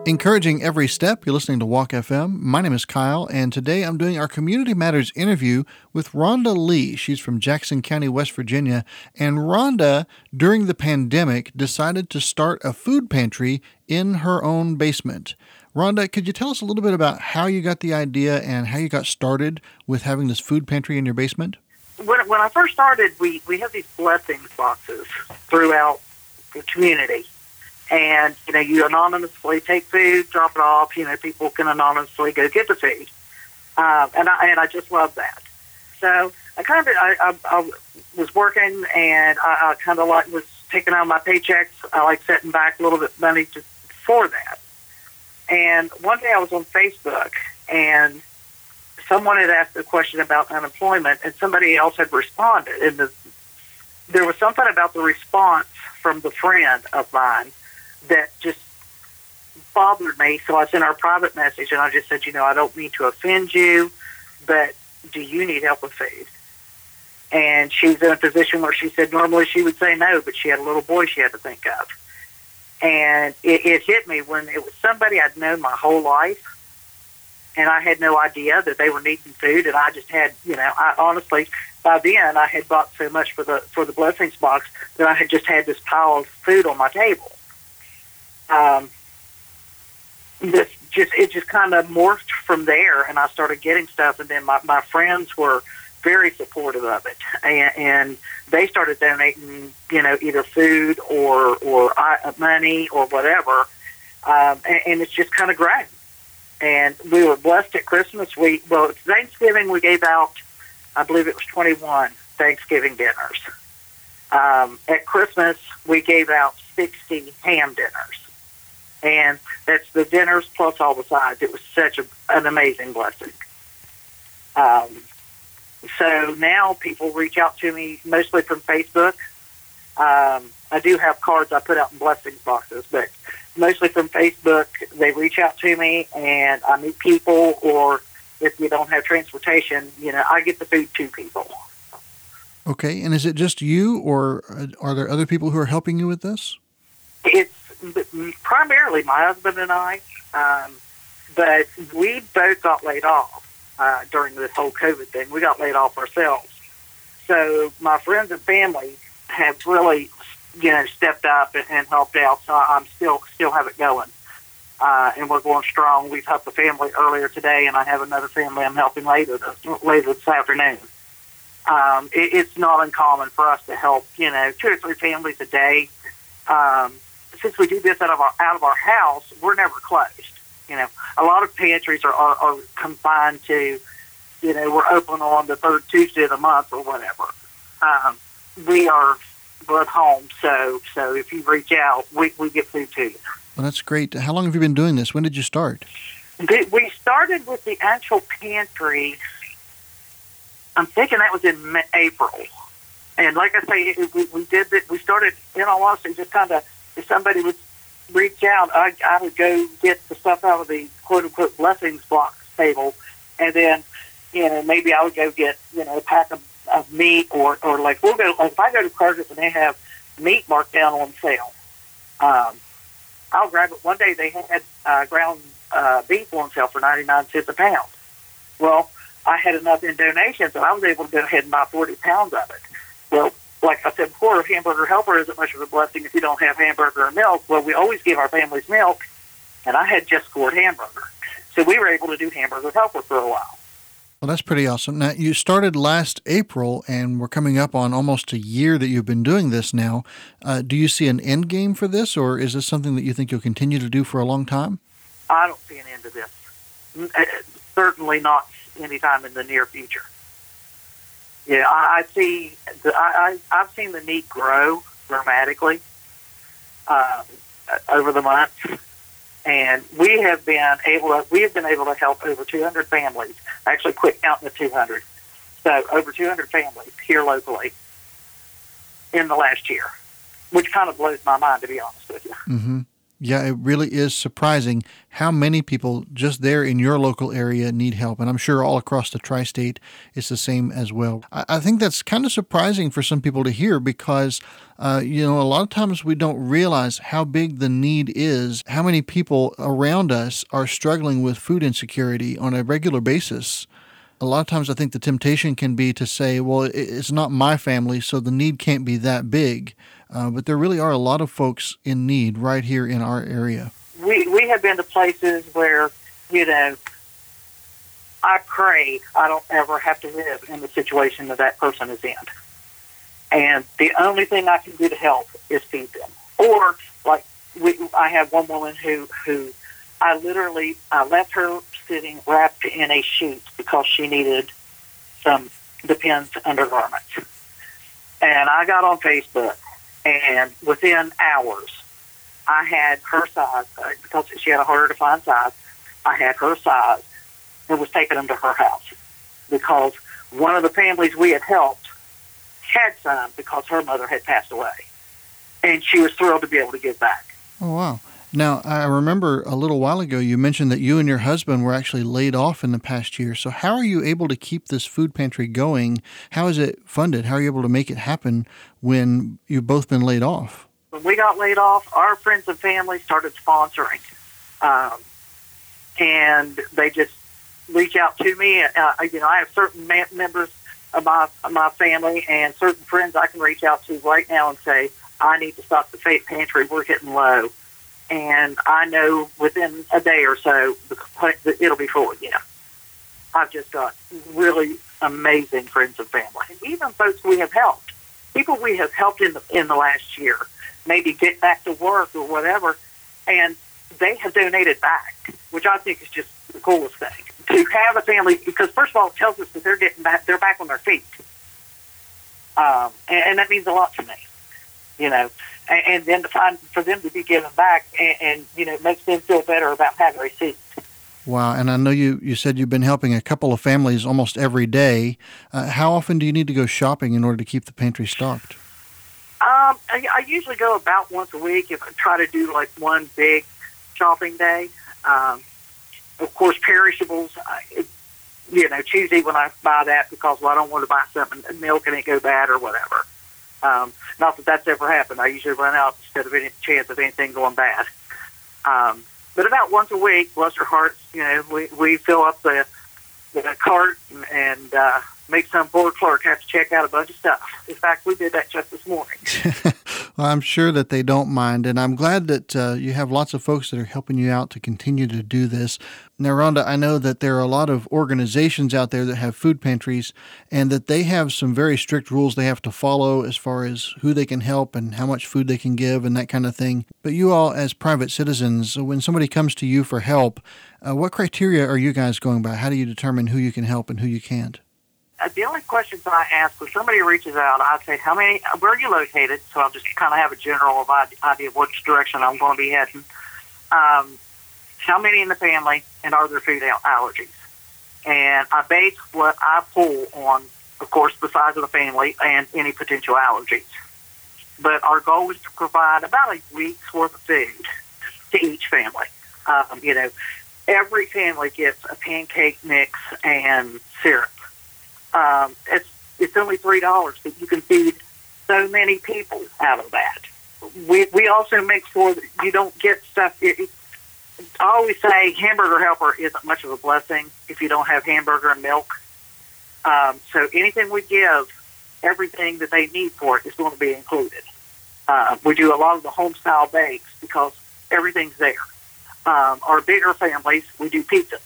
Encouraging every step, you're listening to Walk FM. My name is Kyle, and today I'm doing our Community Matters interview with Rhonda Lee. She's from Jackson County, West Virginia. And Rhonda, during the pandemic, decided to start a food pantry in her own basement. Rhonda, could you tell us a little bit about how you got the idea and how you got started with having this food pantry in your basement? When I first started, we have these blessings boxes throughout the community. And, you anonymously take food, drop it off. People can anonymously go get the food. And I just love that. So I was working, and I kind of was taking out my paychecks. I like setting back a little bit of money for that. And one day I was on Facebook, and someone had asked a question about unemployment, and somebody else had responded. And there was something about the response from the friend of mine that just bothered me. So I sent her a private message, and I just said, I don't mean to offend you, but do you need help with food? And she's in a position where she said normally she would say no, but she had a little boy she had to think of. And it hit me when it was somebody I'd known my whole life, and I had no idea that they were needing food, and I just had, I honestly, by then I had bought so much for the blessings box that I had just had this pile of food on my table. It just kind of morphed from there, and I started getting stuff, and then my friends were very supportive of it, and they started donating, either food or money or whatever, and it's just kind of grown. And we were blessed at Christmas. Thanksgiving we gave out, I believe it was 21 Thanksgiving dinners. At Christmas we gave out 60 ham dinners. And that's the dinners plus all the sides. It was such an amazing blessing. So now people reach out to me mostly from Facebook. I do have cards I put out in blessings boxes, but mostly from Facebook. They reach out to me, and I meet people, or if you don't have transportation, I get the food to people. Okay, and is it just you, or are there other people who are helping you with this? It's primarily my husband and I, but we both got laid off during this whole COVID thing. We got laid off ourselves. So my friends and family have really, stepped up and helped out. So I'm still have it going, and we're going strong. We've helped the family earlier today, and I have another family I'm helping later this afternoon. It's not uncommon for us to help, 2 or 3 families a day. Since we do this out of our house, we're never closed. A lot of pantries are confined to, we're open on the 3rd Tuesday of the month or whatever. We're at home, so if you reach out, we get food to you. Well, that's great. How long have you been doing this? When did you start? We started with the actual pantry, I'm thinking that was in April. And like I say, we did that. We started, in all honesty, just kind of, if somebody would reach out, I would go get the stuff out of the quote-unquote blessings box table, and then, maybe I would go get, a pack of meat, or like if I go to Curtis and they have meat marked down on sale, I'll grab it. One day they had ground beef on sale for 99 cents a pound. Well, I had enough in donations, and I was able to go ahead and buy 40 pounds of it. Well, like I said before, Hamburger Helper isn't much of a blessing if you don't have hamburger or milk. Well, we always give our families milk, and I had just scored hamburger. So we were able to do Hamburger Helper for a while. Well, that's pretty awesome. Now, you started last April, and we're coming up on almost a year that you've been doing this now. Do you see an end game for this, or is this something that you think you'll continue to do for a long time? I don't see an end to this. Certainly not anytime in the near future. Yeah, I've seen the need grow dramatically over the months, and we have been able to help over 200 families. I actually quit counting the 200, so over 200 families here locally in the last year, which kind of blows my mind, to be honest with you. Mm-hmm. Yeah, it really is surprising how many people just there in your local area need help. And I'm sure all across the tri-state it's the same as well. I think that's kind of surprising for some people to hear because, a lot of times we don't realize how big the need is, how many people around us are struggling with food insecurity on a regular basis. A lot of times I think the temptation can be to say, well, it's not my family, so the need can't be that big. But there really are a lot of folks in need right here in our area. We have been to places where, I pray I don't ever have to live in the situation that person is in. And the only thing I can do to help is feed them. Or, like, I have one woman who I left her sitting wrapped in a sheet because she needed some Depends undergarments. And I got on Facebook, and within hours, I had her size, because she had a harder to find size, I had her size and was taking them to her house because one of the families we had helped had some because her mother had passed away. And she was thrilled to be able to give back. Oh, wow. Now, I remember a little while ago you mentioned that you and your husband were actually laid off in the past year. So how are you able to keep this food pantry going? How is it funded? How are you able to make it happen when you've both been laid off? When we got laid off, our friends and family started sponsoring. And they just reach out to me. I have certain members of my family and certain friends I can reach out to right now and say, I need to stock the food pantry. We're getting low. And I know within a day or so, it'll be full again. I've just got really amazing friends and family. And even folks we have helped, people we have helped in the last year, maybe get back to work or whatever, and they have donated back, which I think is just the coolest thing. To have a family, because first of all, it tells us that they're back on their feet. And that means a lot to me, And then for them to be given back and makes them feel better about having received. Wow. And I know you said you've been helping a couple of families almost every day. How often do you need to go shopping in order to keep the pantry stocked? I usually go about once a week if I try to do like one big shopping day. Of course, perishables, Tuesday when I buy that because I don't want to buy something, milk and it go bad or whatever. Not that that's ever happened. I usually run out instead of any chance of anything going bad. But about once a week, bless her heart, we fill up the cart and make some poor clerk have to check out a bunch of stuff. In fact, we did that just this morning. Well, I'm sure that they don't mind, and I'm glad that you have lots of folks that are helping you out to continue to do this. Now, Rhonda, I know that there are a lot of organizations out there that have food pantries, and that they have some very strict rules they have to follow as far as who they can help and how much food they can give and that kind of thing. But you all, as private citizens, when somebody comes to you for help, what criteria are you guys going by? How do you determine who you can help and who you can't? The only questions I ask when somebody reaches out, I say, where are you located? So I'll just kind of have a general idea of which direction I'm going to be heading. How many in the family, and are there food allergies? And I base what I pull on, of course, the size of the family and any potential allergies. But our goal is to provide about a week's worth of food to each family. Every family gets a pancake mix and syrup. It's only $3, but you can feed so many people out of that. We also make sure that you don't get stuff. I always say hamburger helper isn't much of a blessing if you don't have hamburger and milk. So anything we give, everything that they need for it is going to be included. We do a lot of the home-style bakes because everything's there. Our bigger families, we do pizzas.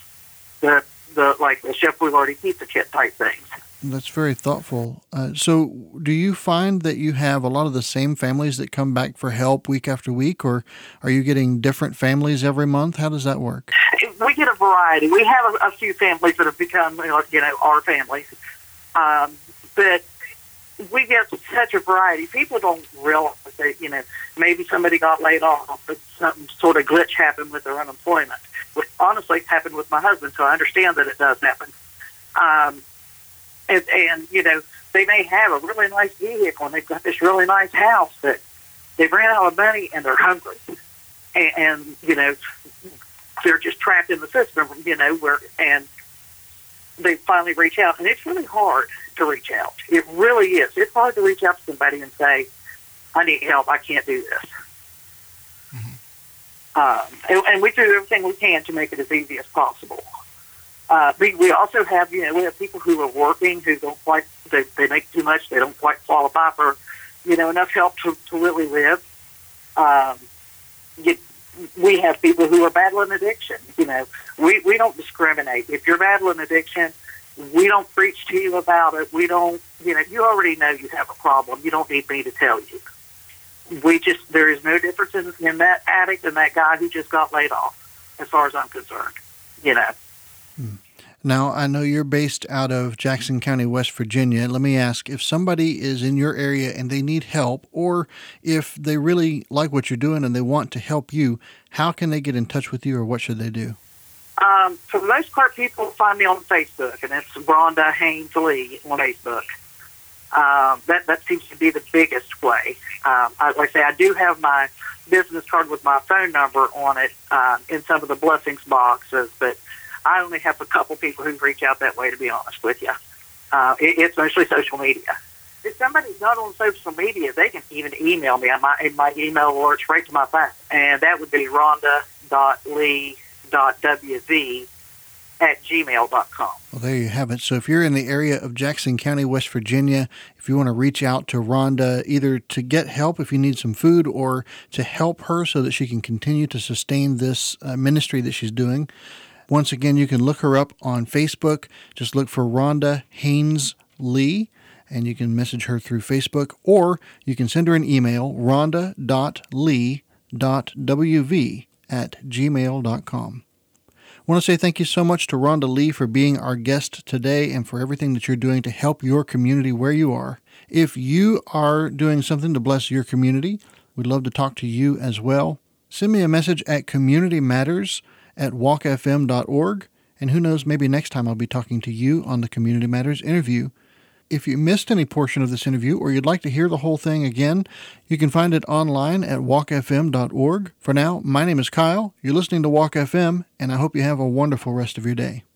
The Chef Boyardee pizza kit type things. That's very thoughtful. So do you find that you have a lot of the same families that come back for help week after week, or are you getting different families every month? How does that work? We get a variety. We have a few families that have become, our families. But we get such a variety. People don't realize that, maybe somebody got laid off, but some sort of glitch happened with their unemployment, which honestly happened with my husband, so I understand that it does happen. And they may have a really nice vehicle and they've got this really nice house, but they've ran out of money and they're hungry. and they're just trapped in the system, and they finally reach out, and it's really hard to reach out. It really is. It's hard to reach out to somebody and say, I need help. I can't do this. And we do everything we can to make it as easy as possible. We also have, we have people who are working who don't quite, they make too much. They don't quite qualify for, enough help to really live. We have people who are battling addiction. We don't discriminate. If you're battling addiction, we don't preach to you about it. We don't, you already know you have a problem. You don't need me to tell you. There is no difference in that addict and that guy who just got laid off, as far as I'm concerned, Now, I know you're based out of Jackson County, West Virginia. Let me ask, if somebody is in your area and they need help, or if they really like what you're doing and they want to help you, how can they get in touch with you, or what should they do? For the most part, people find me on Facebook, and it's Rhonda Haynes Lee on Facebook. That seems to be the biggest way. Like I say, I do have my business card with my phone number on it in some of the blessings boxes, but I only have a couple people who reach out that way, to be honest with you. It's mostly social media. If somebody's not on social media, they can even email me. My email works right to my phone, and that would be rhonda.lee.wv@gmail.com. Well, there you have it. So if you're in the area of Jackson County, West Virginia, if you want to reach out to Rhonda, either to get help if you need some food, or to help her so that she can continue to sustain this ministry that she's doing, once again, you can look her up on Facebook. Just look for Rhonda Haynes Lee, and you can message her through Facebook, or you can send her an email, rhonda.lee.wv@gmail.com. I want to say thank you so much to Rhonda Lee for being our guest today and for everything that you're doing to help your community where you are. If you are doing something to bless your community, we'd love to talk to you as well. Send me a message at communitymatters@walkfm.org, and who knows, maybe next time I'll be talking to you on the Community Matters interview. If you missed any portion of this interview, or you'd like to hear the whole thing again, you can find it online at walkfm.org. For now, my name is Kyle. You're listening to Walk FM, and I hope you have a wonderful rest of your day.